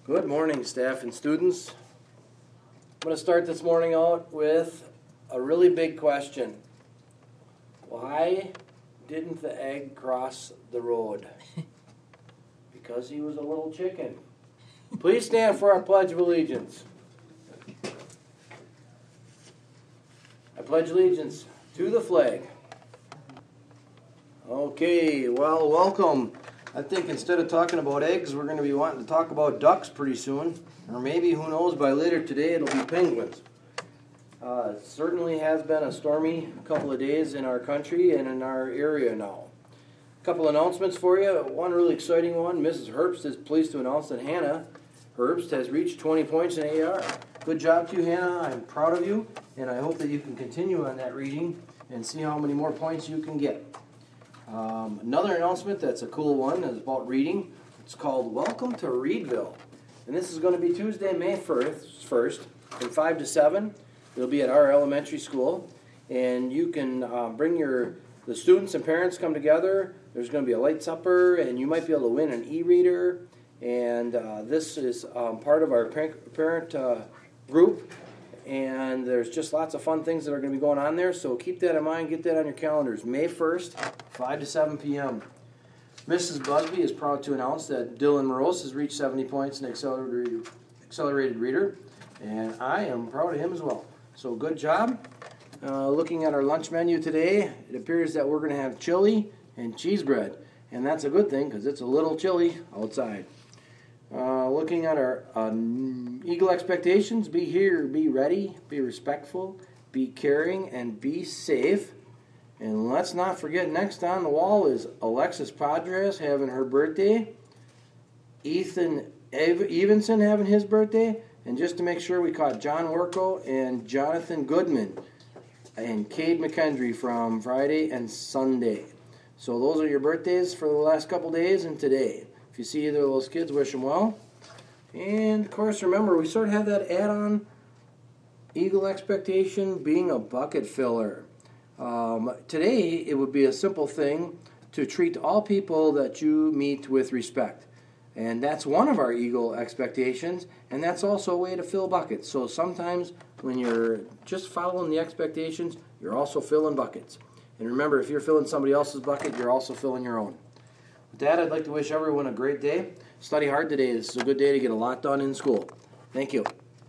Good morning, staff and students. I'm going to start this morning out with a really big question. Why didn't the egg cross the road? Because he was a little chicken. Please stand for our Pledge of Allegiance. I pledge allegiance to the flag. Okay, well, welcome. I think instead of talking about eggs, we're going to be wanting to talk about ducks pretty soon. Or maybe, who knows, by later today it'll be penguins. It certainly has been a stormy couple of days in our country and in our area now. A couple announcements for you. One really exciting one. Mrs. Herbst is pleased to announce that Hannah Herbst has reached 20 points in AR. Good job to you, Hannah. I'm proud of you, and I hope that you can continue on that reading and see how many more points you can get. Another announcement that's a cool one is about reading. It's called Welcome to Readville. And this is going to be Tuesday, May 1st, from 5 to 7. It'll be at our elementary school. And you can bring the students and parents come together. There's going to be a light supper, and you might be able to win an e-reader. And this is part of our parent group. And there's just lots of fun things that are going to be going on there. So keep that in mind. Get that on your calendars. May 1st, 5 to 7 p.m. Mrs. Busby is proud to announce that Dylan Morose has reached 70 points in accelerated reader. And I am proud of him as well. So good job. Looking at our lunch menu today, it appears that we're going to have chili and cheese bread. And that's a good thing because it's a little chilly outside. Looking at our Eagle expectations, be here, be ready, be respectful, be caring, and be safe. And let's not forget, next on the wall is Alexis Padres having her birthday, Ethan Evenson having his birthday, and just to make sure, we caught John Worko and Jonathan Goodman and Cade McKendry from Friday and Sunday. So those are your birthdays for the last couple days and today. If you see either of those kids, wish them well. And, of course, remember, we sort of have that add-on Eagle expectation being a bucket filler. Today, it would be a simple thing to treat all people that you meet with respect. And that's one of our Eagle expectations, and that's also a way to fill buckets. So sometimes when you're just following the expectations, you're also filling buckets. And remember, if you're filling somebody else's bucket, you're also filling your own. With that, I'd like to wish everyone a great day. Study hard today. This is a good day to get a lot done in school. Thank you.